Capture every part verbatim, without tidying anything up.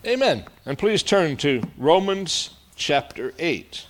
Amen. And please turn to Romans chapter eight.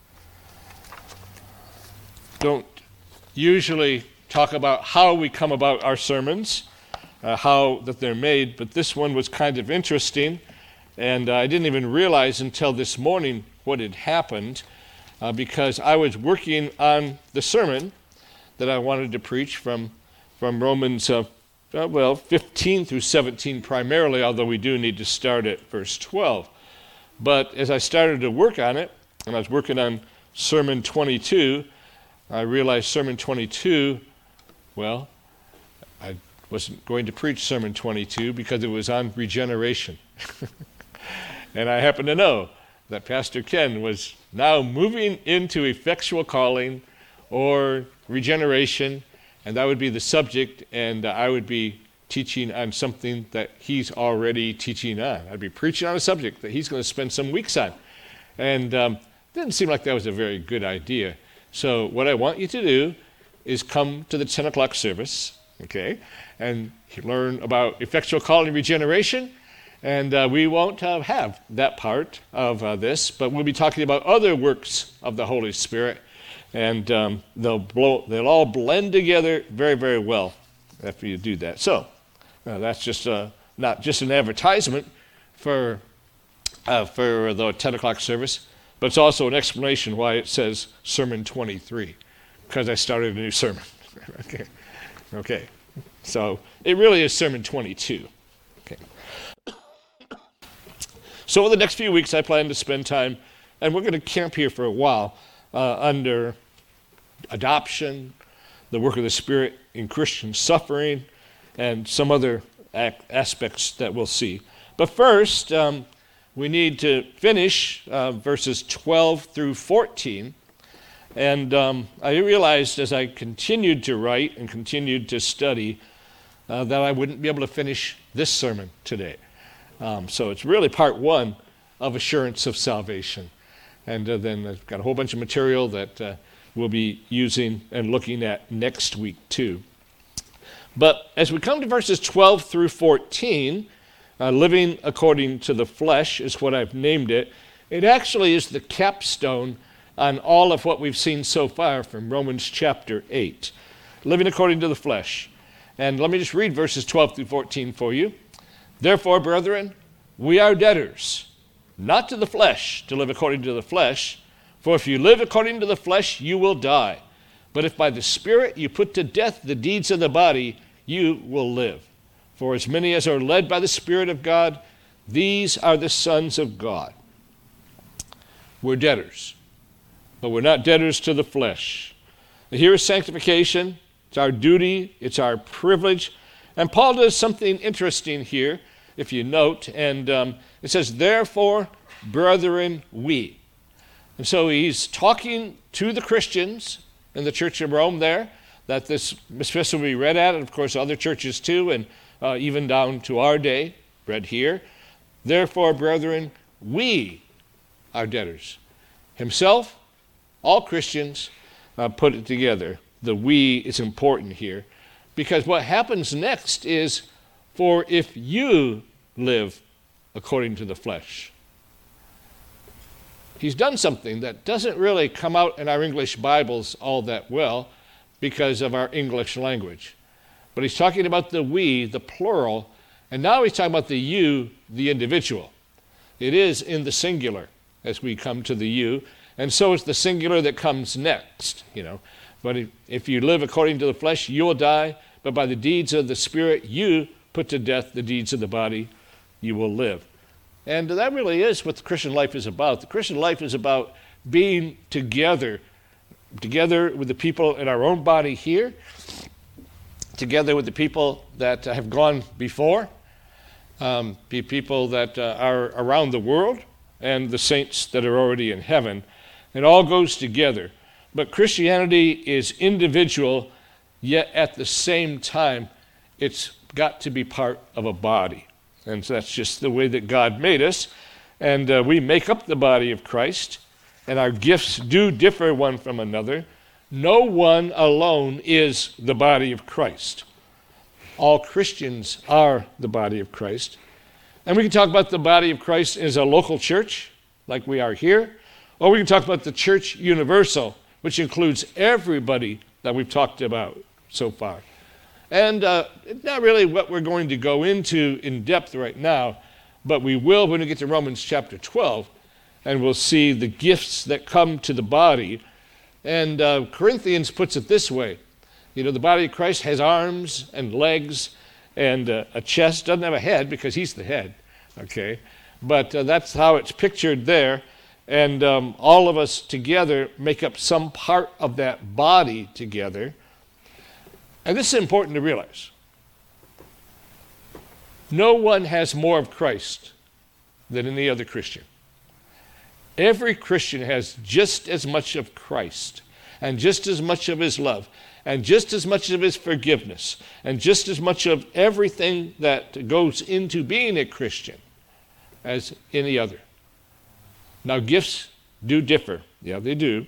Don't usually talk about how we come about our sermons, uh, how that they're made, but this one was kind of interesting, and uh, I didn't even realize until this morning what had happened, uh, because I was working on the sermon that I wanted to preach from, from Romans uh, Uh, well, fifteen through seventeen primarily, although we do need to start at verse twelve. But as I started to work on it, and I was working on Sermon twenty-two, I realized Sermon twenty-two, well, I wasn't going to preach Sermon twenty-two because it was on regeneration. And I happen to know that Pastor Ken was now moving into effectual calling or regeneration, and that would be the subject, and uh, I would be teaching on something that he's already teaching on. I'd be preaching on a subject that he's going to spend some weeks on. And um, it didn't seem like that was a very good idea. So what I want you to do is come to the ten o'clock service, okay, and learn about effectual calling and regeneration. And uh, we won't uh, have that part of uh, this, but we'll be talking about other works of the Holy Spirit. And um, they'll blow, they'll all blend together very, very well after you do that. So uh, that's just uh, not just an advertisement for uh, for the ten o'clock service, but it's also an explanation why it says Sermon twenty-three, because I started a new sermon. okay, okay. So it really is Sermon twenty-two. Okay. So over the next few weeks, I plan to spend time, and we're going to camp here for a while uh, under adoption, the work of the Spirit in Christian suffering, and some other ac- aspects that we'll see. But first, um, we need to finish uh, verses twelve through fourteen. And um, I realized as I continued to write and continued to study uh, that I wouldn't be able to finish this sermon today. Um, so it's really part one of Assurance of Salvation. And uh, then I've got a whole bunch of material that uh, we'll be using and looking at next week too. But as we come to verses twelve through fourteen, uh, living according to the flesh is what I've named it. It actually is the capstone on all of what we've seen so far from Romans chapter eight. Living according to the flesh. And let me just read verses twelve through fourteen for you. Therefore, brethren, we are debtors, not to the flesh, to live according to the flesh. For if you live according to the flesh, you will die. But if by the Spirit you put to death the deeds of the body, you will live. For as many as are led by the Spirit of God, these are the sons of God. We're debtors, but we're not debtors to the flesh. And here is sanctification. It's our duty. It's our privilege. And Paul does something interesting here, if you note. And um, it says, therefore, brethren, we. And so he's talking to the Christians in the Church of Rome there, that this epistle will be read at, and of course other churches too, and uh, even down to our day, read here. Therefore, brethren, we are debtors. Himself, all Christians, uh, put it together. The we is important here, because what happens next is, for if you live according to the flesh. He's done something that doesn't really come out in our English Bibles all that well because of our English language. But he's talking about the we, the plural, and now he's talking about the you, the individual. It is in the singular as we come to the you, and so is the singular that comes next, you know. But if, if you live according to the flesh, you will die, but by the deeds of the Spirit, you put to death the deeds of the body, you will live. And that really is what the Christian life is about. The Christian life is about being together, together with the people in our own body here, together with the people that have gone before, um, the people that uh, are around the world, and the saints that are already in heaven. It all goes together. But Christianity is individual, yet at the same time, it's got to be part of a body. And so that's just the way that God made us. And uh, we make up the body of Christ, and our gifts do differ one from another. No one alone is the body of Christ. All Christians are the body of Christ. And we can talk about the body of Christ as a local church, like we are here, or we can talk about the church universal, which includes everybody that we've talked about so far. And uh, it's not really what we're going to go into in depth right now, but we will when we get to Romans chapter twelve, and we'll see the gifts that come to the body. And uh, Corinthians puts it this way. You know, the body of Christ has arms and legs and uh, a chest. Doesn't have a head because he's the head, okay? But uh, that's how it's pictured there. And um, all of us together make up some part of that body together. And this is important to realize. No one has more of Christ than any other Christian. Every Christian has just as much of Christ and just as much of his love and just as much of his forgiveness and just as much of everything that goes into being a Christian as any other. Now, gifts do differ. Yeah, they do.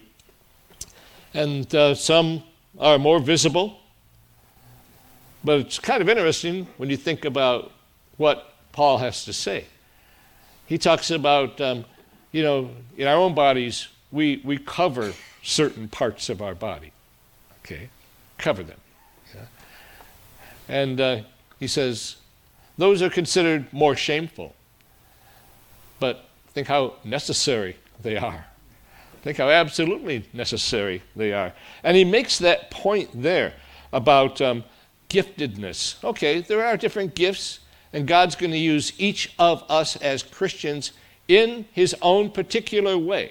And uh, some are more visible. But it's kind of interesting when you think about what Paul has to say. He talks about, um, you know, in our own bodies, we, we cover certain parts of our body. Okay? Cover them. Yeah? And uh, he says, those are considered more shameful. But think how necessary they are. Think how absolutely necessary they are. And he makes that point there about um, giftedness. Okay, there are different gifts, and God's going to use each of us as Christians in his own particular way.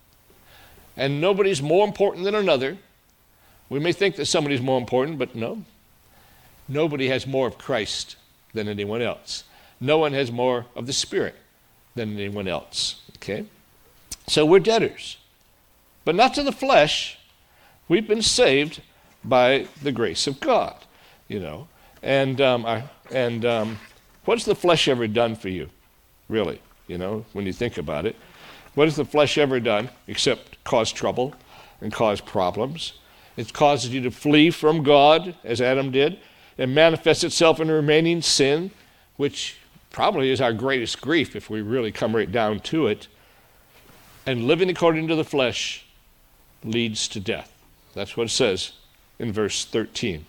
And nobody's more important than another. We may think that somebody's more important, but no. Nobody has more of Christ than anyone else. No one has more of the Spirit than anyone else. Okay? So we're debtors. But not to the flesh. We've been saved by the grace of God. You know, and um, I, and um, what's the flesh ever done for you, really? You know, when you think about it, what has the flesh ever done except cause trouble and cause problems? It causes you to flee from God, as Adam did, and manifests itself in remaining sin, which probably is our greatest grief if we really come right down to it. And living according to the flesh leads to death. That's what it says in verse thirteen.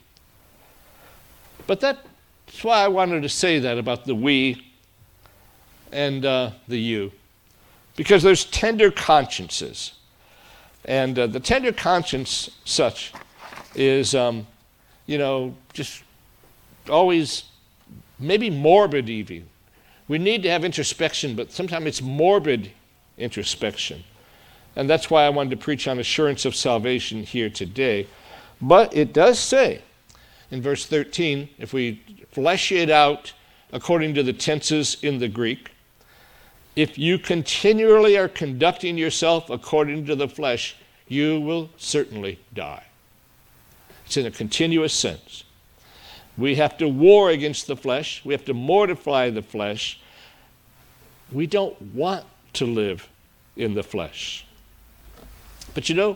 But that's why I wanted to say that about the we and uh, the you. Because there's tender consciences. And uh, the tender conscience such is, um, you know, just always maybe morbid even. We need to have introspection, but sometimes it's morbid introspection. And that's why I wanted to preach on assurance of salvation here today. But it does say, in verse thirteen, if we flesh it out according to the tenses in the Greek, if you continually are conducting yourself according to the flesh, you will certainly die. It's in a continuous sense. We have to war against the flesh. We have to mortify the flesh. We don't want to live in the flesh. But you know,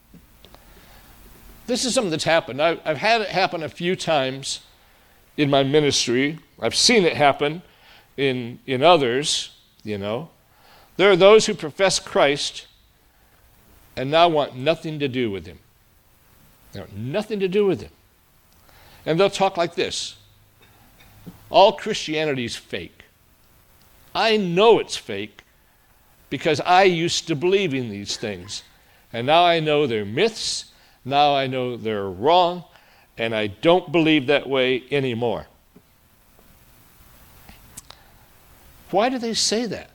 this is something that's happened. I've, I've had it happen a few times in my ministry. I've seen it happen in, in others, you know. There are those who profess Christ and now want nothing to do with him. They want nothing to do with him. And they'll talk like this. All Christianity is fake. I know it's fake because I used to believe in these things. And now I know they're myths. Now I know they're wrong, and I don't believe that way anymore. Why do they say that?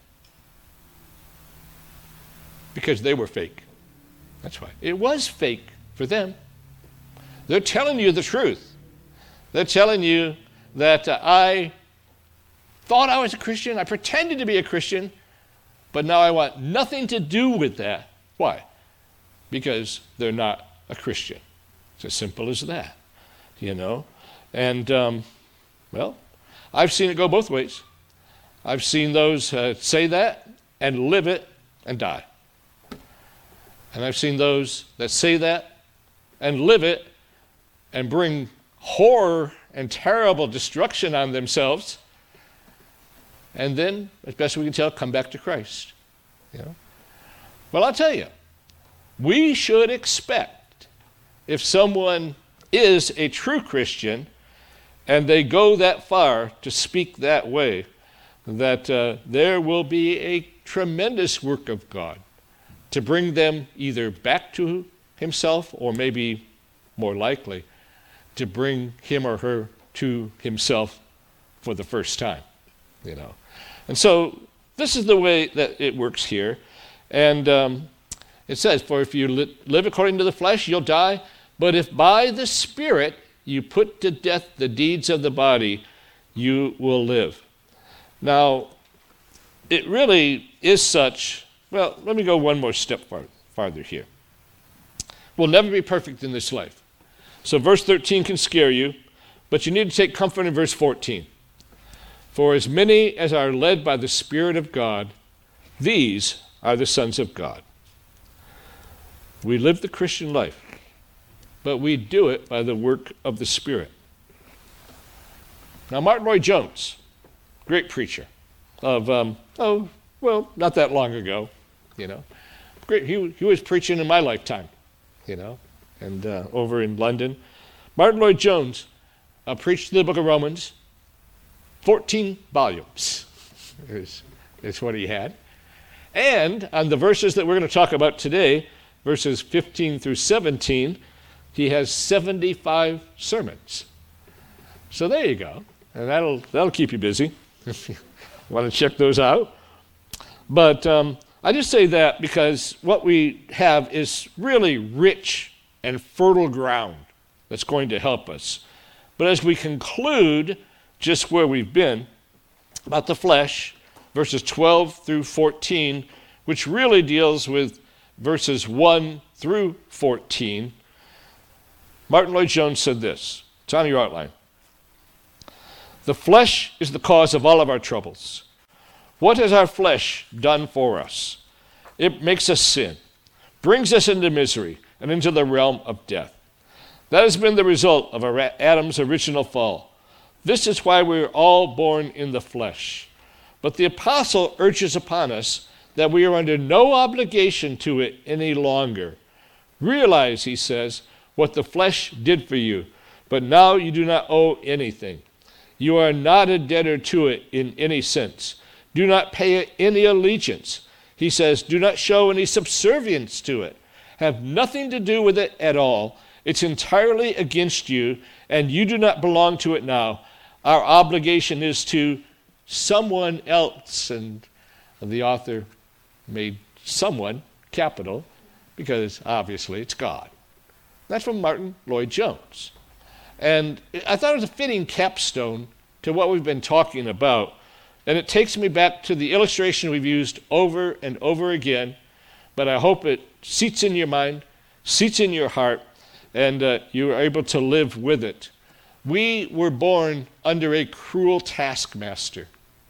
Because they were fake. That's why. It was fake for them. They're telling you the truth. They're telling you that uh, I thought I was a Christian, I pretended to be a Christian, but now I want nothing to do with that. Why? Because they're not a Christian. It's as simple as that, you know. And, um, well, I've seen it go both ways. I've seen those uh, say that and live it and die. And I've seen those that say that and live it and bring horror and terrible destruction on themselves and then, as best we can tell, come back to Christ. You know? Well, I'll tell you, we should expect, if someone is a true Christian and they go that far to speak that way, that uh, there will be a tremendous work of God to bring them either back to himself, or maybe more likely to bring him or her to himself for the first time, you know. And so this is the way that it works here. And um, it says, for if you li- live according to the flesh, you'll die. But if by the Spirit you put to death the deeds of the body, you will live. Now, it really is such. Well, let me go one more step far, farther here. We'll never be perfect in this life. So verse thirteen can scare you, but you need to take comfort in verse fourteen. For as many as are led by the Spirit of God, these are the sons of God. We live the Christian life, but we do it by the work of the Spirit. Now, Martin Lloyd-Jones, great preacher of, um, oh, well, not that long ago, you know. Great, he, he was preaching in my lifetime, you know, and uh, over in London. Martin Lloyd-Jones uh, preached the book of Romans, fourteen volumes is, is what he had. And on the verses that we're going to talk about today, verses fifteen through seventeen, he has seventy-five sermons. So there you go. And that'll that'll keep you busy if you want to check those out. But um, I just say that because what we have is really rich and fertile ground that's going to help us. But as we conclude just where we've been about the flesh, verses twelve through fourteen, which really deals with verses one through fourteen, Martin Lloyd-Jones said this. It's on your outline. The flesh is the cause of all of our troubles. What has our flesh done for us? It makes us sin, brings us into misery and into the realm of death. That has been the result of our Adam's original fall. This is why we are all born in the flesh. But the apostle urges upon us that we are under no obligation to it any longer. Realize, he says, what the flesh did for you, but now you do not owe anything. You are not a debtor to it in any sense. Do not pay it any allegiance. He says, do not show any subservience to it. Have nothing to do with it at all. It's entirely against you, and you do not belong to it now. Our obligation is to someone else, and the author made someone capital because obviously it's God. That's from Martin Lloyd-Jones. And I thought it was a fitting capstone to what we've been talking about. And it takes me back to the illustration we've used over and over again, but I hope it seats in your mind, seats in your heart, and uh, you are able to live with it. We were born under a cruel taskmaster.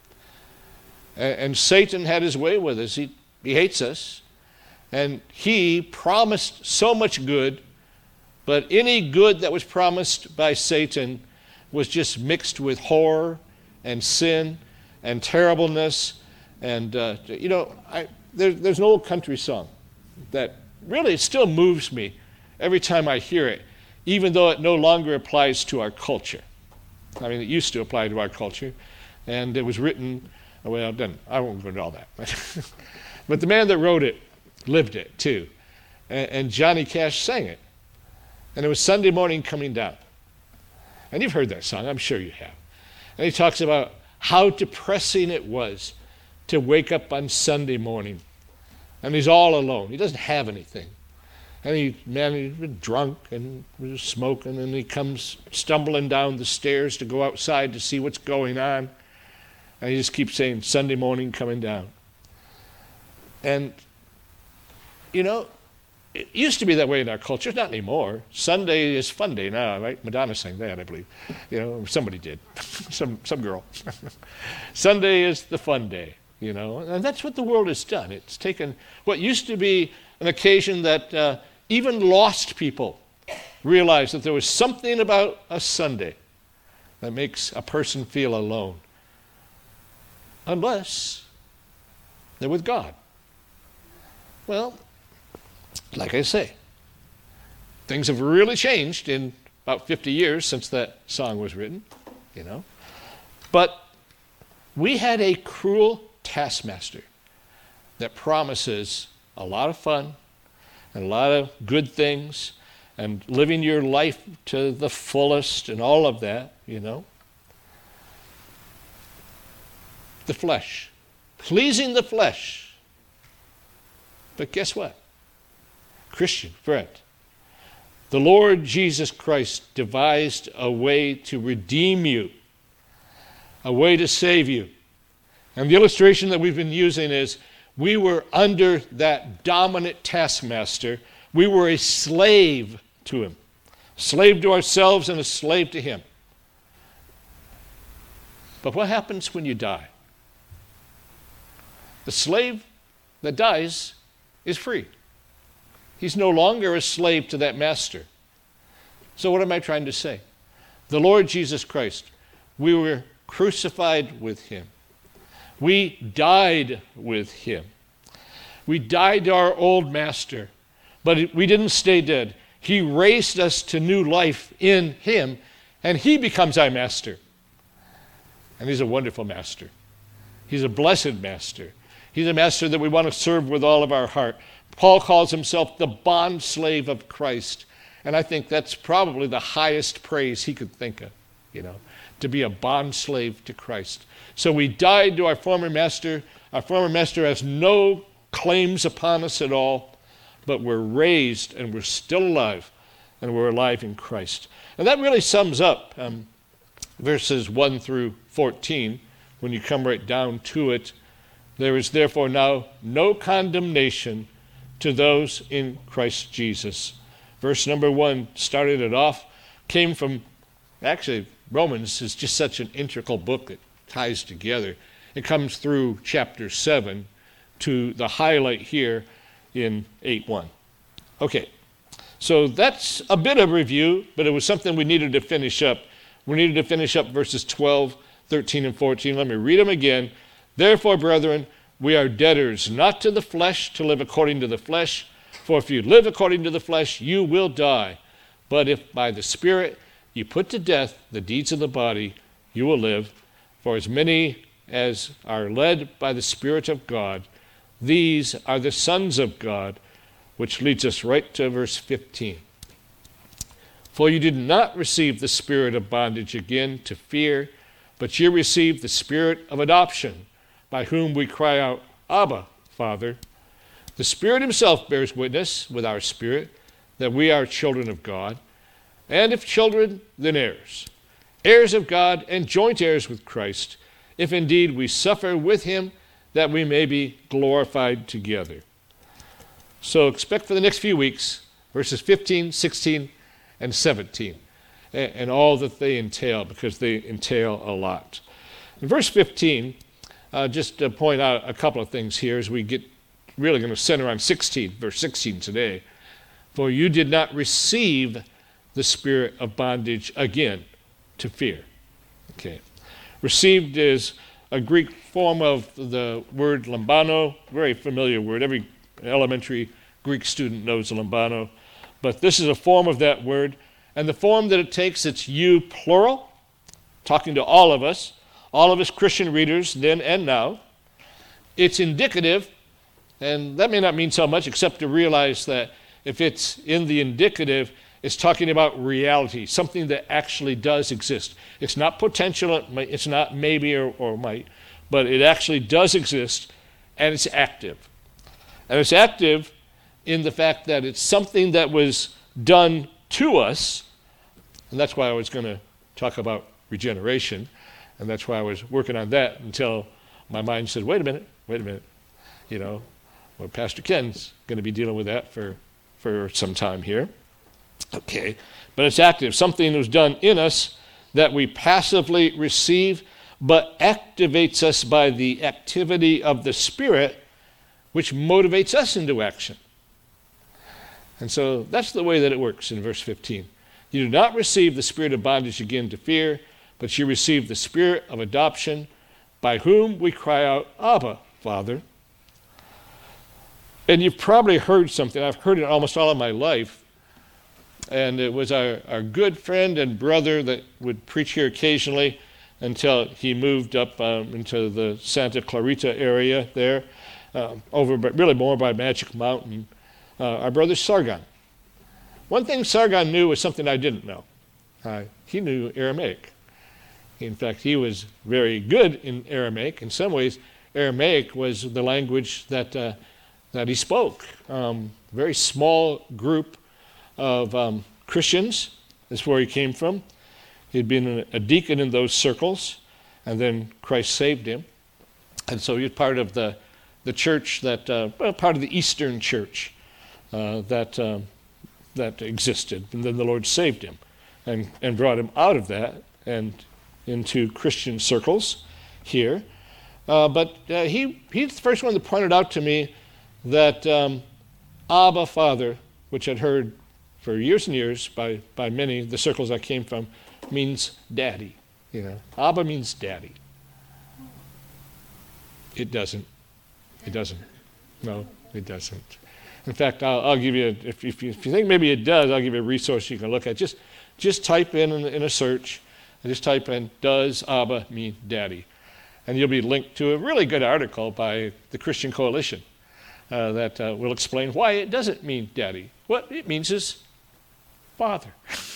And, and Satan had his way with us. He, he hates us. And he promised so much good, but any good that was promised by Satan was just mixed with horror and sin and terribleness. And, uh, you know, I, there, there's an old country song that really still moves me every time I hear it, even though it no longer applies to our culture. I mean, it used to apply to our culture, and it was written, well, it doesn't, I won't go into all that. But the man that wrote it lived it, too. And, and Johnny Cash sang it. And it was Sunday Morning Coming Down. And you've heard that song, I'm sure you have. And he talks about how depressing it was to wake up on Sunday morning. And he's all alone. He doesn't have anything. And he, man, he's been drunk and was smoking, and he comes stumbling down the stairs to go outside to see what's going on. And he just keeps saying, Sunday morning coming down. And, you know, it used to be that way in our culture. Not anymore. Sunday is fun day now, right? Madonna sang that, I believe. You know, somebody did. some some girl. Sunday is the fun day, you know. And that's what the world has done. It's taken what used to be an occasion that uh, even lost people realized that there was something about a Sunday that makes a person feel alone. unless they're with God. Well, like I say, things have really changed in about fifty years since that song was written, you know. But we had a cruel taskmaster that promises a lot of fun and a lot of good things and living your life to the fullest and all of that, you know. The flesh, pleasing the flesh. But guess what? Christian friend, the Lord Jesus Christ devised a way to redeem you, a way to save you. And the illustration that we've been using is we were under that dominant taskmaster. We were a slave to him, slave to ourselves and a slave to him. But what happens when you die? The slave that dies is free. He's no longer a slave to that master. So what am I trying to say? The Lord Jesus Christ, we were crucified with him. We died with him. We died to our old master, but we didn't stay dead. He raised us to new life in him, and he becomes our master. And he's a wonderful master. He's a blessed master. He's a master that we want to serve with all of our heart. Paul calls himself the bond slave of Christ. And I think that's probably the highest praise he could think of, you know, to be a bond slave to Christ. So we died to our former master. Our former master has no claims upon us at all, but we're raised and we're still alive, and we're alive in Christ. And that really sums up um, verses one through fourteen. When you come right down to it, there is therefore now no condemnation to those in Christ Jesus. Verse number one started it off, came from, actually, Romans is just such an integral book that ties together. It comes through chapter seven to the highlight here in eight one. Okay, so that's a bit of review, but it was something we needed to finish up. We needed to finish up verses twelve, thirteen, and fourteen. Let me read them again. Therefore, brethren, we are debtors, not to the flesh, to live according to the flesh. For if you live according to the flesh, you will die. But if by the Spirit you put to death the deeds of the body, you will live. For as many as are led by the Spirit of God, these are the sons of God, which leads us right to verse fifteen. For you did not receive the spirit of bondage again to fear, but you received the spirit of adoption, by whom we cry out, Abba, Father. The Spirit himself bears witness with our spirit that we are children of God, and if children, then heirs, heirs of God and joint heirs with Christ, if indeed we suffer with him, that we may be glorified together. So expect for the next few weeks, verses fifteen, sixteen, and seventeen, and, and all that they entail, because they entail a lot. In verse fifteen, uh, just to point out a couple of things here as we get really going to center on sixteen, verse sixteen today. For you did not receive the spirit of bondage again to fear. Okay. Received is a Greek form of the word lambano, very familiar word. Every elementary Greek student knows lambano. But this is a form of that word. And the form that it takes, it's you plural, talking to all of us, all of us Christian readers then and now. It's indicative, and that may not mean so much except to realize that if it's in the indicative, it's talking about reality, something that actually does exist. It's not potential, it's not maybe or, or might, but it actually does exist, and it's active. And it's active in the fact that it's something that was done to us, and that's why I was going to talk about regeneration, and that's why I was working on that until my mind said, wait a minute, wait a minute, you know, well, Pastor Ken's going to be dealing with that for, for some time here. Okay, but it's active. Something was done in us that we passively receive, but activates us by the activity of the Spirit, which motivates us into action. And so that's the way that it works in verse fifteen. You do not receive the spirit of bondage again to fear, but you receive the spirit of adoption, by whom we cry out, Abba, Father. And you've probably heard something. I've heard it almost all of my life. And it was our, our good friend and brother that would preach here occasionally until he moved up um, into the Santa Clarita area there, uh, over but really more by Magic Mountain. Uh, our brother Sargon. One thing Sargon knew was something I didn't know. Uh, he knew Aramaic. In fact, he was very good in Aramaic. In some ways, Aramaic was the language that uh, that he spoke. Um, very small group of um, Christians is where he came from. He'd been a deacon in those circles, and then Christ saved him. And so he was part of the, the church that, uh, well, part of the Eastern church uh, that, uh, that existed. And then the Lord saved him and, and brought him out of that and into Christian circles here. Uh, but uh, he, he's the first one that pointed out to me that um, Abba, Father, which I'd heard for years and years by, by many of the circles I came from, means daddy. You know, Abba means daddy. It doesn't. It doesn't. No, it doesn't. In fact, I'll, I'll give you, a, if, if, you, if you think maybe it does, I'll give you a resource you can look at. Just, just type in, in in a search, and just type in, does Abba mean daddy? And you'll be linked to a really good article by the Christian Coalition uh, that uh, will explain why it doesn't mean daddy. What it means is father.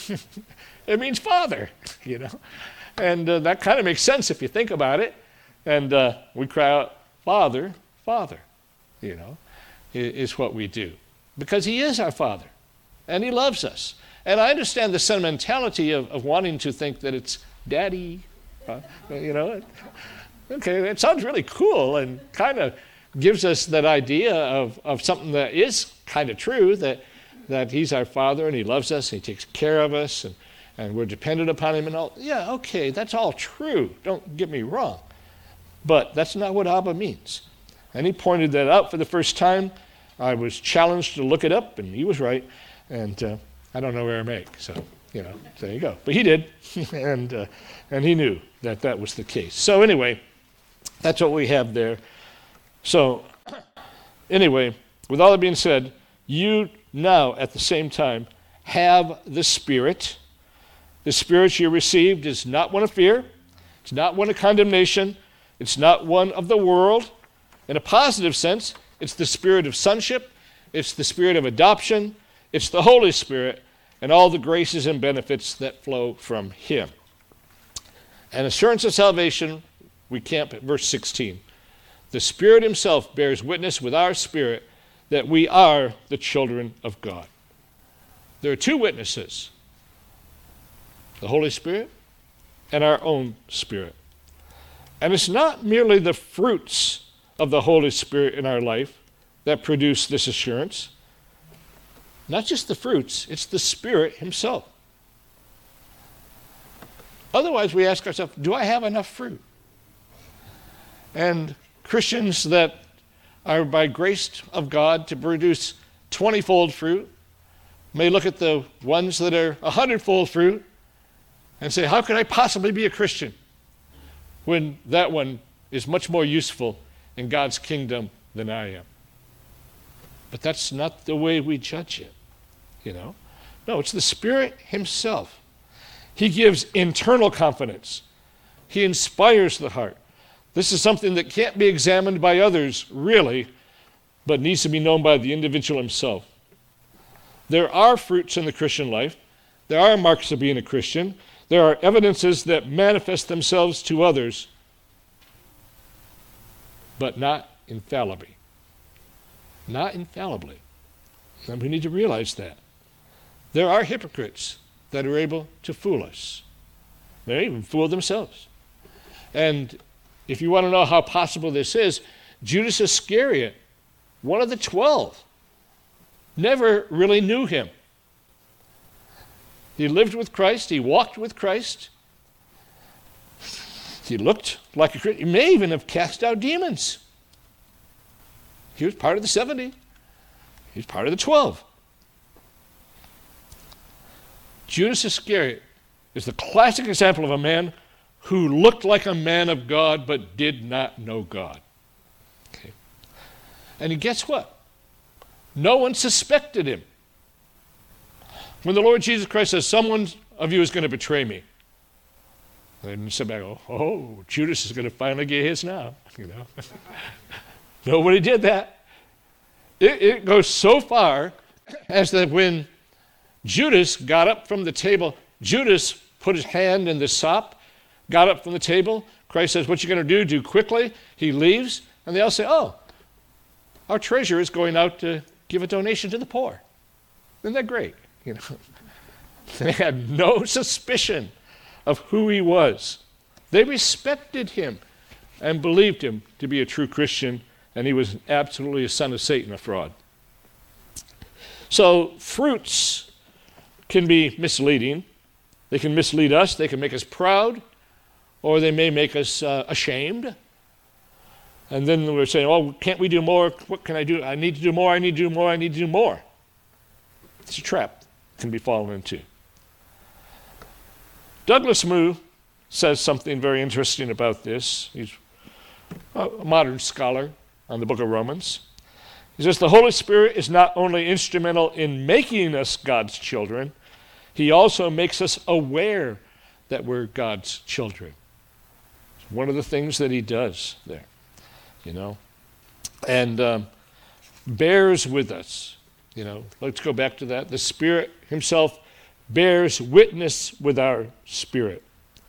It means father, you know. And uh, that kind of makes sense if you think about it. And uh, we cry out, Father, Father, you know, is, is what we do. Because he is our Father, and he loves us. And I understand the sentimentality of, of wanting to think that it's daddy, uh, you know. Okay, it sounds really cool and kind of gives us that idea of, of something that is kind of true, that, that he's our Father and he loves us and he takes care of us and, and we're dependent upon him and all. Yeah, okay, that's all true. Don't get me wrong. But that's not what Abba means. And he pointed that out for the first time. I was challenged to look it up, and he was right. And uh, I don't know Aramaic, so, you know, there you go. But he did, and uh, and he knew that that was the case. So anyway, that's what we have there. So anyway, with all that being said, you now at the same time have the Spirit. The Spirit you received is not one of fear. It's not one of condemnation. It's not one of the world. In a positive sense, it's the spirit of sonship. It's the spirit of adoption. It's the Holy Spirit and all the graces and benefits that flow from him. And assurance of salvation, we camp at verse sixteen. The Spirit himself bears witness with our spirit that we are the children of God. There are two witnesses, the Holy Spirit and our own spirit. And it's not merely the fruits of the Holy Spirit in our life that produce this assurance. Not just the fruits, it's the Spirit himself. Otherwise, we ask ourselves, do I have enough fruit? And Christians that are by grace of God to produce twenty-fold fruit may look at the ones that are a hundred-fold fruit and say, how could I possibly be a Christian when that one is much more useful in God's kingdom than I am? But that's not the way we judge it, you know. No, it's the Spirit himself. He gives internal confidence. He inspires the heart. This is something that can't be examined by others, really, but needs to be known by the individual himself. There are fruits in the Christian life. There are marks of being a Christian. There are evidences that manifest themselves to others, but not infallibly. Not infallibly. And we need to realize that. There are hypocrites that are able to fool us. They even fool themselves. And if you want to know how possible this is, Judas Iscariot, one of the twelve, never really knew him. He lived with Christ. He walked with Christ. He looked like a Christian. He may even have cast out demons. He was part of the seventy. He was part of the twelve. Judas Iscariot is the classic example of a man who looked like a man of God but did not know God. Okay. And guess what? No one suspected him. When the Lord Jesus Christ says, someone of you is going to betray me, and somebody go, oh, Judas is going to finally get his now. You know, nobody did that. It, it goes so far as that when Judas got up from the table, Judas put his hand in the sop, got up from the table. Christ says, what you going to do? Do quickly. He leaves, and they all say, oh, our treasurer is going out to give a donation to the poor. Isn't that great? You know, they had no suspicion of who he was. They respected him and believed him to be a true Christian, and he was absolutely a son of Satan, a fraud. So fruits can be misleading. They can mislead us. They can make us proud, or they may make us uh, ashamed. And then we're saying, oh, can't we do more? What can I do? I need to do more. I need to do more. I need to do more. It's a trap it can be fallen into. Douglas Moo says something very interesting about this. He's a modern scholar on the book of Romans. He says, the Holy Spirit is not only instrumental in making us God's children, he also makes us aware that we're God's children. It's one of the things that he does there, you know, and um, bears with us. You know, let's go back to that. The Spirit himself bears witness with our spirit.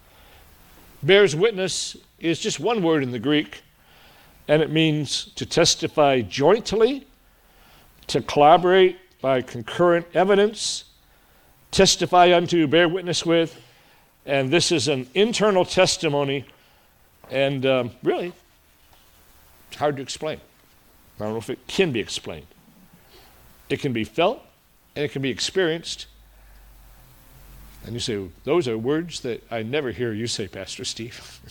Bears witness is just one word in the Greek, and it means to testify jointly, to collaborate by concurrent evidence, testify unto, bear witness with, and this is an internal testimony, and um, really, it's hard to explain. I don't know if it can be explained. It can be felt, and it can be experienced. And you say, those are words that I never hear you say, Pastor Steve.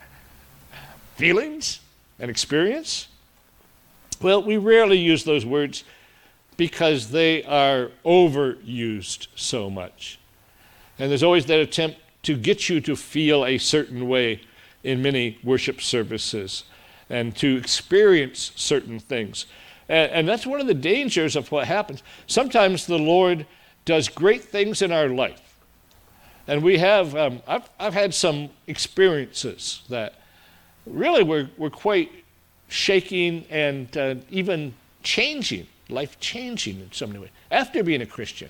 Feelings and experience? Well, we rarely use those words because they are overused so much. And there's always that attempt to get you to feel a certain way in many worship services and to experience certain things. And, and that's one of the dangers of what happens. Sometimes the Lord does great things in our life. And we have, um, I've, I've had some experiences that really were, were quite shaking and uh, even changing, life-changing in some way, after being a Christian.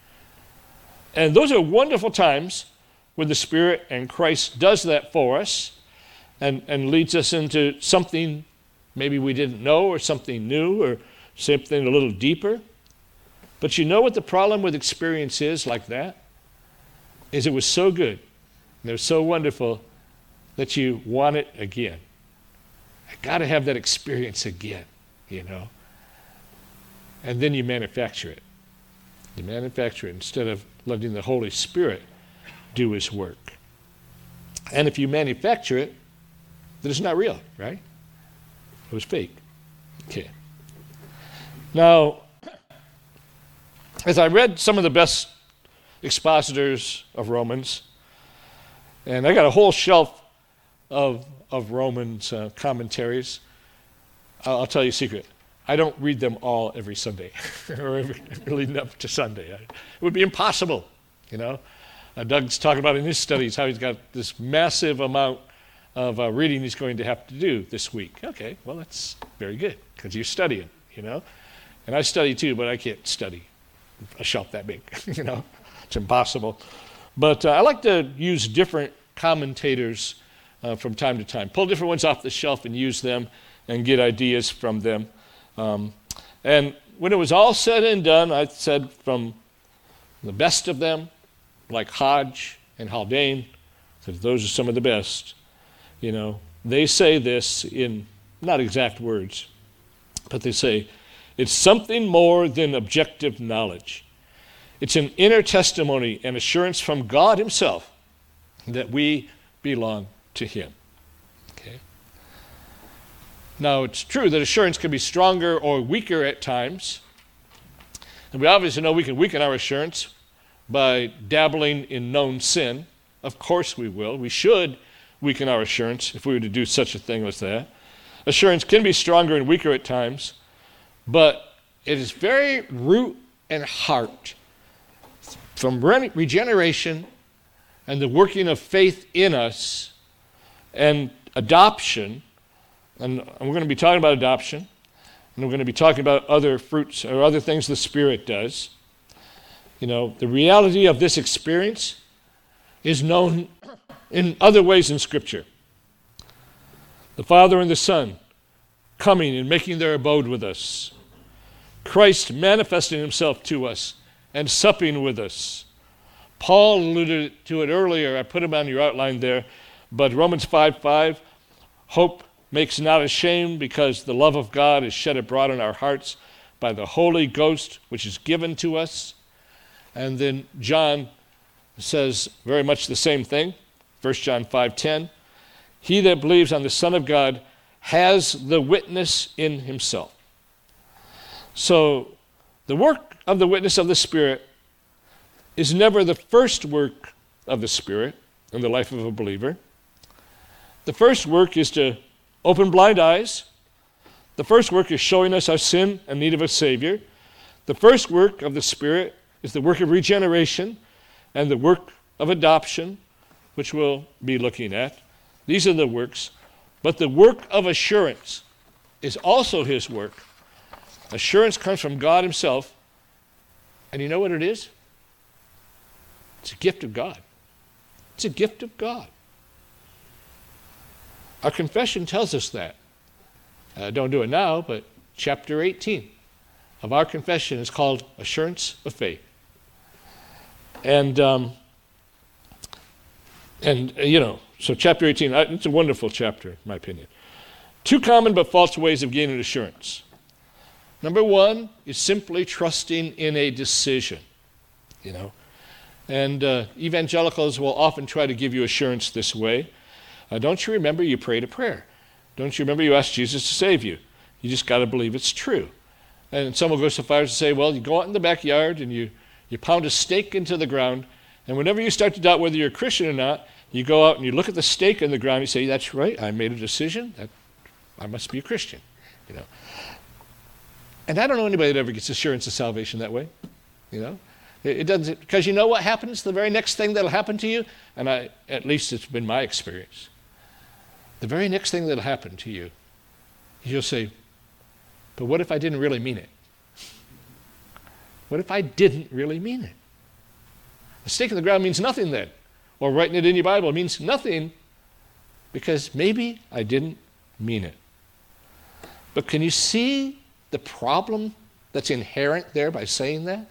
And those are wonderful times when the Spirit and Christ does that for us and, and leads us into something maybe we didn't know, or something new, or something a little deeper. But you know what the problem with experience is like that? Is it was so good, and it was so wonderful that you want it again. I got to have that experience again, you know. And then you manufacture it. You manufacture it instead of letting the Holy Spirit do his work. And if you manufacture it, then it's not real, right? It was fake. Okay. Now, as I read some of the best expositors of Romans, and I got a whole shelf of of Romans uh, commentaries. I'll, I'll tell you a secret. I don't read them all every Sunday or every, leading up to Sunday. I, it would be impossible, you know. Uh, Doug's talking about in his studies how he's got this massive amount of uh, reading he's going to have to do this week. Okay, well, that's very good because you're studying, you know. And I study too, but I can't study a shelf that big, you know. It's impossible. But uh, I like to use different commentators uh, from time to time. Pull different ones off the shelf and use them and get ideas from them. Um, and when it was all said and done, I said from the best of them, like Hodge and Haldane, that those are some of the best. You know, they say this in not exact words, but they say, it's something more than objective knowledge. It's an inner testimony and assurance from God himself that we belong to him. Okay. Now, it's true that assurance can be stronger or weaker at times. And we obviously know we can weaken our assurance by dabbling in known sin. Of course we will. We should weaken our assurance if we were to do such a thing as that. Assurance can be stronger and weaker at times, but it is very root and heart from re- regeneration and the working of faith in us and adoption. And we're going to be talking about adoption, and we're going to be talking about other fruits or other things the Spirit does. You know, the reality of this experience is known in other ways in Scripture. The Father and the Son coming and making their abode with us. Christ manifesting himself to us and supping with us. Paul alluded to it earlier. I put him on your outline there. But Romans five five, hope makes not ashamed because the love of God is shed abroad in our hearts by the Holy Ghost, which is given to us. And then John says very much the same thing. First John five ten, he that believes on the Son of God has the witness in himself. So the work of the witness of the Spirit is never the first work of the Spirit in the life of a believer. The first work is to open blind eyes. The first work is showing us our sin and need of a Savior. The first work of the Spirit is the work of regeneration and the work of adoption, which we'll be looking at. These are the works. But the work of assurance is also his work. Assurance comes from God himself. And you know what it is? It's a gift of God. It's a gift of God. Our confession tells us that. Uh, don't do it now, but chapter eighteen of our confession is called Assurance of Faith. And, um, and uh, you know, so chapter eighteen, uh, it's a wonderful chapter, in my opinion. Two common but false ways of gaining assurance. Number one is simply trusting in a decision, you know. And uh, evangelicals will often try to give you assurance this way. Uh, don't you remember you prayed a prayer? Don't you remember you asked Jesus to save you? You just got to believe it's true. And some will go so far as to say, well, you go out in the backyard and you, you pound a stake into the ground, and whenever you start to doubt whether you're a Christian or not, you go out and you look at the stake in the ground and you say, that's right, I made a decision. That I must be a Christian, you know. And I don't know anybody that ever gets assurance of salvation that way, you know. It, it doesn't, because you know what happens? The very next thing that'll happen to you, and I, at least it's been my experience, the very next thing that'll happen to you, you'll say, but what if I didn't really mean it? What if I didn't really mean it? A stake in the ground means nothing then. Or writing it in your Bible means nothing because maybe I didn't mean it. But can you see the problem that's inherent there by saying that?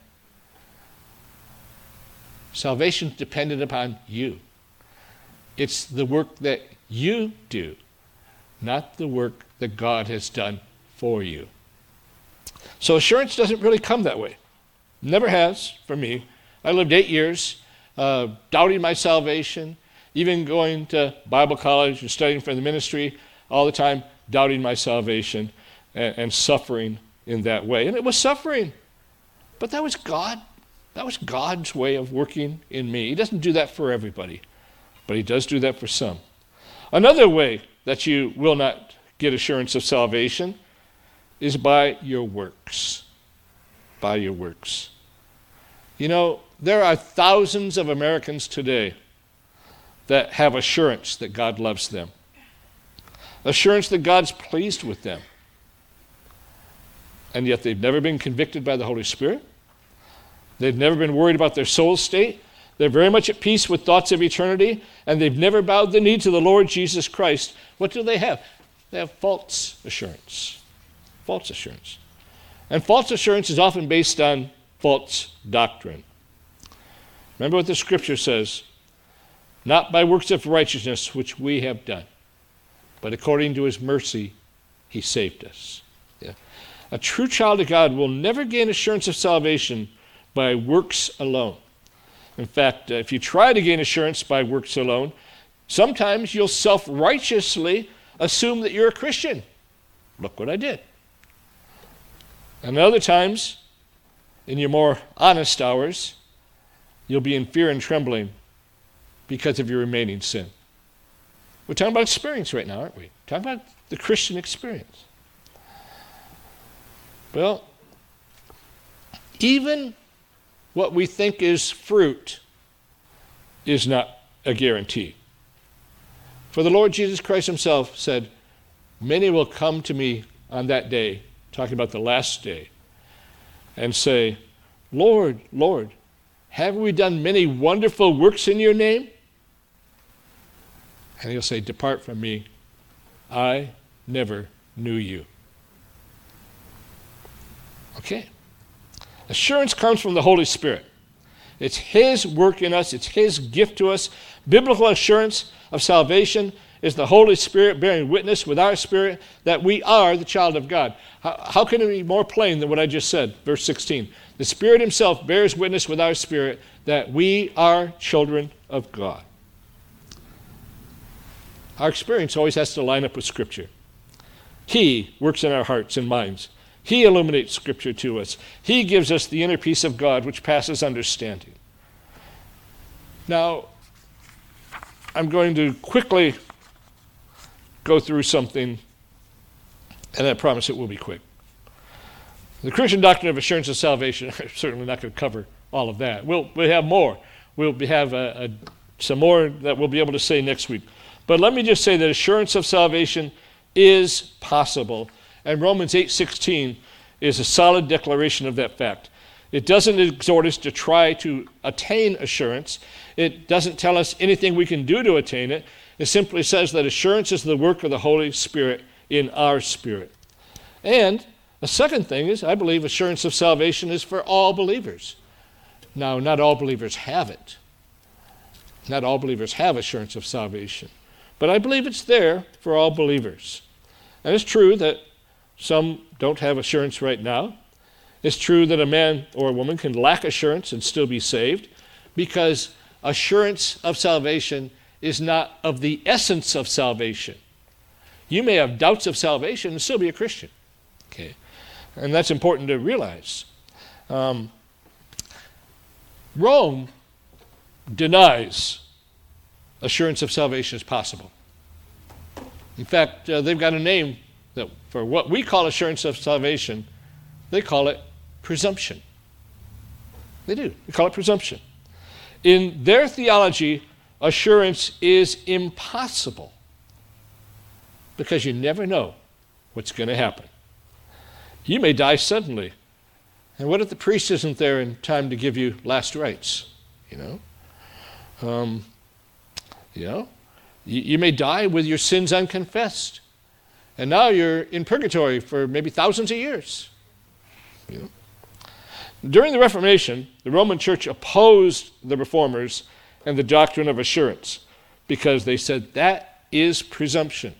Salvation is dependent upon you. It's the work that you do, not the work that God has done for you. So assurance doesn't really come that way. Never has for me. I lived eight years uh, doubting my salvation, even going to Bible college and studying for the ministry all the time, doubting my salvation and, and suffering in that way. And it was suffering, but that was God. That was God's way of working in me. He doesn't do that for everybody, but he does do that for some. Another way that you will not get assurance of salvation is by your works. By your works. You know, there are thousands of Americans today that have assurance that God loves them. Assurance that God's pleased with them. And yet they've never been convicted by the Holy Spirit. They've never been worried about their soul state. They're very much at peace with thoughts of eternity, and they've never bowed the knee to the Lord Jesus Christ. What do they have? They have false assurance. False assurance. And false assurance is often based on false doctrine. Remember what the scripture says, not by works of righteousness which we have done, but according to his mercy he saved us. Yeah. A true child of God will never gain assurance of salvation by works alone. In fact, uh, if you try to gain assurance by works alone, sometimes you'll self-righteously assume that you're a Christian. Look what I did. And other times, in your more honest hours, you'll be in fear and trembling because of your remaining sin. We're talking about experience right now, aren't we? We're talking about the Christian experience. Well, even what we think is fruit is not a guarantee. For the Lord Jesus Christ himself said, many will come to me on that day, talking about the last day, and say, Lord, Lord, have we done many wonderful works in your name? And he'll say, depart from me, I never knew you. Okay. Assurance comes from the Holy Spirit. It's his work in us. It's his gift to us. Biblical assurance of salvation is the Holy Spirit bearing witness with our spirit that we are the child of God. How, how can it be more plain than what I just said? Verse sixteen. The Spirit himself bears witness with our spirit that we are children of God. Our experience always has to line up with Scripture. He works in our hearts and minds. He illuminates Scripture to us. He gives us the inner peace of God which passes understanding. Now, I'm going to quickly go through something, and I promise it will be quick. The Christian doctrine of assurance of salvation, I'm certainly not going to cover all of that. We'll, we'll have more. We'll be, have a, a, some more that we'll be able to say next week. But let me just say that assurance of salvation is possible. And Romans eight sixteen is a solid declaration of that fact. It doesn't exhort us to try to attain assurance. It doesn't tell us anything we can do to attain it. It simply says that assurance is the work of the Holy Spirit in our spirit. And the second thing is, I believe assurance of salvation is for all believers. Now, not all believers have it. Not all believers have assurance of salvation. But I believe it's there for all believers. And it's true that some don't have assurance right now. It's true that a man or a woman can lack assurance and still be saved, because assurance of salvation is not of the essence of salvation. You may have doubts of salvation and still be a Christian. Okay, and that's important to realize. Um, Rome denies assurance of salvation is possible. In fact, uh, they've got a name that for what we call assurance of salvation, they call it presumption. They do. They call it presumption. In their theology, assurance is impossible because you never know what's going to happen. You may die suddenly. And what if the priest isn't there in time to give you last rites? You know? Um, you know? You, you may die with your sins unconfessed. And now you're in purgatory for maybe thousands of years. You know? During the Reformation, the Roman Church opposed the Reformers and the doctrine of assurance because they said that is presumption.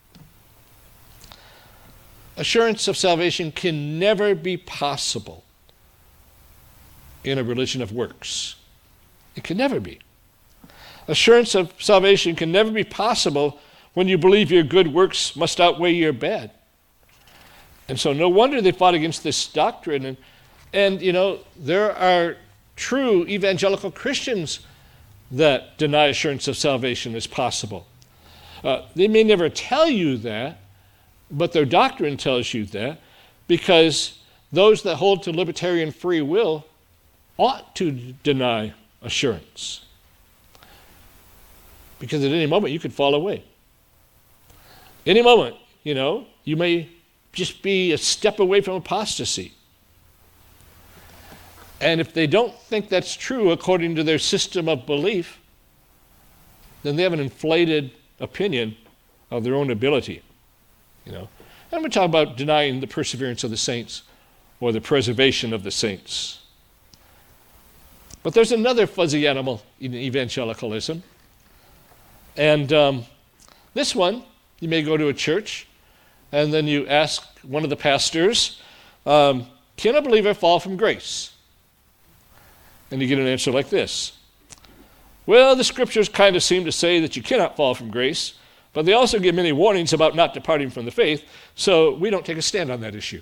Assurance of salvation can never be possible in a religion of works. It can never be. Assurance of salvation can never be possible when you believe your good works must outweigh your bad. And so no wonder they fought against this doctrine. And, and you know, there are true evangelical Christians that deny assurance of salvation is possible. Uh, they may never tell you that, but their doctrine tells you that, because those that hold to libertarian free will ought to deny assurance. Because at any moment you could fall away. Any moment, you know, you may just be a step away from apostasy. And if they don't think that's true according to their system of belief, then they have an inflated opinion of their own ability. You know, and we talk about denying the perseverance of the saints or the preservation of the saints. But there's another fuzzy animal in evangelicalism. And um, this one, you may go to a church and then you ask one of the pastors, um, can a believer fall from grace? And you get an answer like this. Well, the scriptures kind of seem to say that you cannot fall from grace, but they also give many warnings about not departing from the faith, so we don't take a stand on that issue.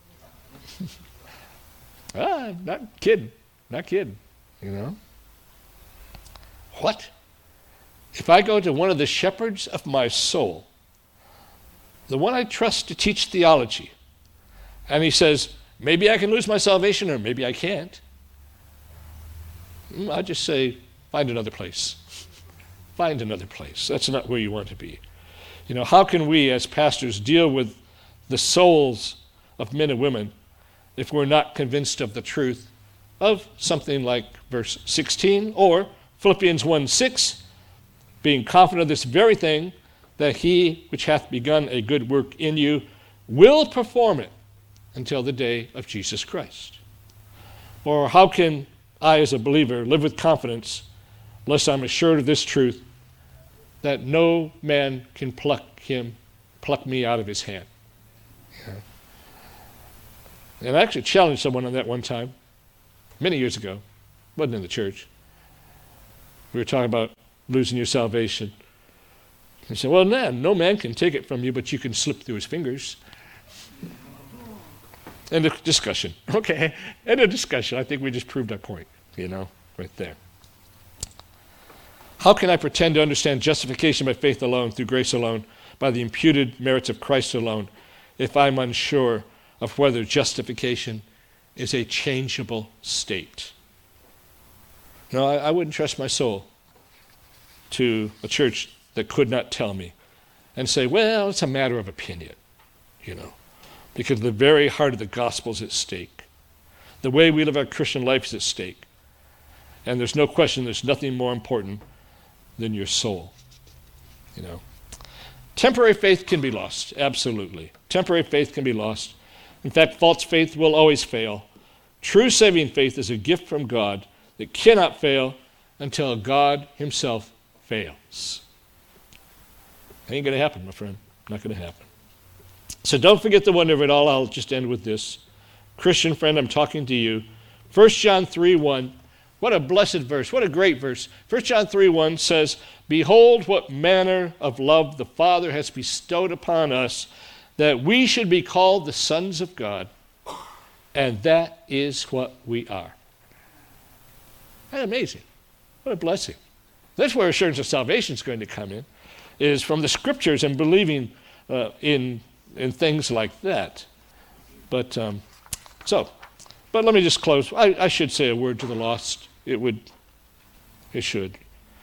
ah, not kidding, not kidding, you know. What? If I go to one of the shepherds of my soul, the one I trust to teach theology, and he says, maybe I can lose my salvation or maybe I can't, I just say, find another place. Find another place. That's not where you want to be. You know, how can we as pastors deal with the souls of men and women if we're not convinced of the truth of something like verse sixteen or Philippians one six, being confident of this very thing, that he which hath begun a good work in you will perform it until the day of Jesus Christ? Or how can I as a believer live with confidence unless I'm assured of this truth, that no man can pluck him, pluck me out of his hand? Yeah. And I actually challenged someone on that one time, many years ago. Wasn't in the church. We were talking about losing your salvation. He said, well, man, no man can take it from you, but you can slip through his fingers. End of discussion. Okay, end of discussion. I think we just proved our point, you know, right there. How can I pretend to understand justification by faith alone, through grace alone, by the imputed merits of Christ alone, if I'm unsure of whether justification is a changeable state? No, I, I wouldn't trust my soul to a church that could not tell me and say, well, it's a matter of opinion, you know, because the very heart of the gospel is at stake. The way we live our Christian life is at stake. And there's no question there's nothing more important than your soul, you know. Temporary faith can be lost, absolutely. Temporary faith can be lost. In fact, false faith will always fail. True saving faith is a gift from God that cannot fail until God himself fails. Ain't going to happen, my friend. Not going to happen. So don't forget the wonder of it all. I'll just end with this. Christian friend, I'm talking to you. First John three one. What a blessed verse. What a great verse. First John three one says, behold what manner of love the Father has bestowed upon us, that we should be called the sons of God. And that is what we are. That's amazing. What a blessing. That's where assurance of salvation is going to come in, is from the scriptures and believing uh, in, in things like that. But, um, so, but let me just close. I, I should say a word to the lost. It would, it should.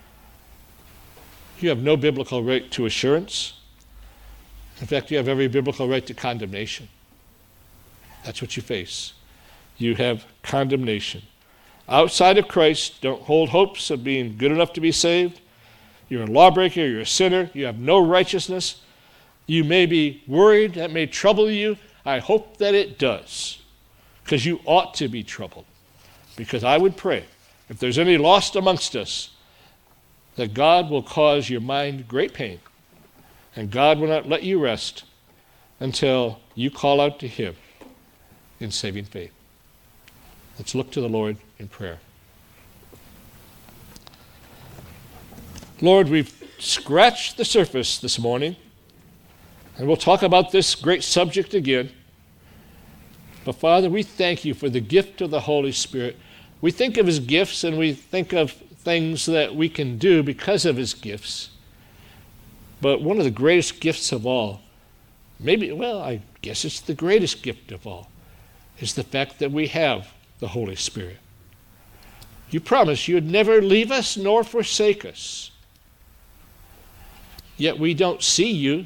You have no biblical right to assurance. In fact, you have every biblical right to condemnation. That's what you face. You have condemnation. Outside of Christ, don't hold hopes of being good enough to be saved. You're a lawbreaker, you're a sinner, you have no righteousness. You may be worried, that may trouble you. I hope that it does, because you ought to be troubled. Because I would pray, if there's any lost amongst us, that God will cause your mind great pain, and God will not let you rest until you call out to him in saving faith. Let's look to the Lord in prayer. Lord, we've scratched the surface this morning, and we'll talk about this great subject again. But Father, we thank you for the gift of the Holy Spirit. We think of his gifts, and we think of things that we can do because of his gifts. But one of the greatest gifts of all, maybe, well, I guess it's the greatest gift of all, is the fact that we have the Holy Spirit. You promised you'd never leave us nor forsake us. Yet we don't see you,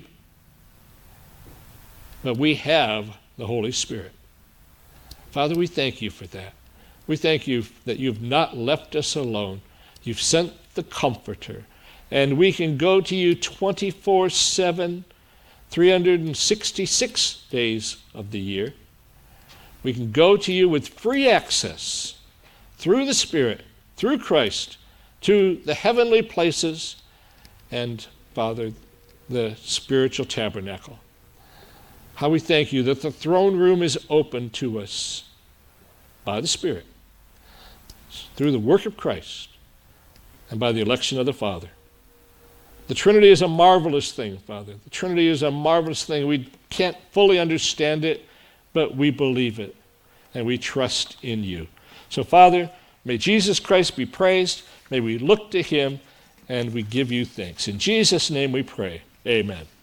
but we have the Holy Spirit. Father, we thank you for that. We thank you that you've not left us alone. You've sent the Comforter, and we can go to you twenty-four seven, three hundred sixty-six days of the year. We can go to you with free access through the Spirit, through Christ, to the heavenly places and, Father, the spiritual tabernacle. How we thank you that the throne room is open to us by the Spirit, through the work of Christ, and by the election of the Father. The Trinity is a marvelous thing, Father. The Trinity is a marvelous thing. We can't fully understand it, but we believe it, and we trust in you. So, Father, may Jesus Christ be praised. May we look to him, and we give you thanks. In Jesus' name we pray. Amen.